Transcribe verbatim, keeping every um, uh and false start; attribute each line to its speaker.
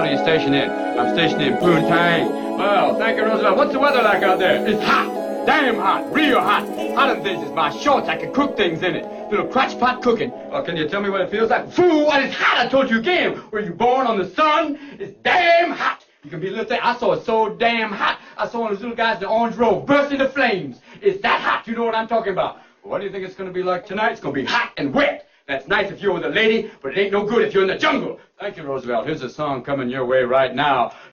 Speaker 1: are you stationed in? I'm stationed in Poontang. Well, thank you, Roosevelt. What's the weather like out there? It's hot. Damn hot. Real hot. Hot as this is my shorts. I can cook things in it. Little crotch pot cooking. Well, can you tell me what it feels like? Fool, and it's hot. I told you again. Were you born on the sun? It's damn hot. You can be a little thing. I saw it so damn hot. I saw one of those little guys in the orange robe burst into flames. It's that hot. You know what I'm talking about. Well, what do you think it's going to be like tonight? It's going to be hot and wet. That's nice if you're with a lady, but it ain't no good if you're in the jungle. Thank you, Roosevelt. Here's a song coming your way right now.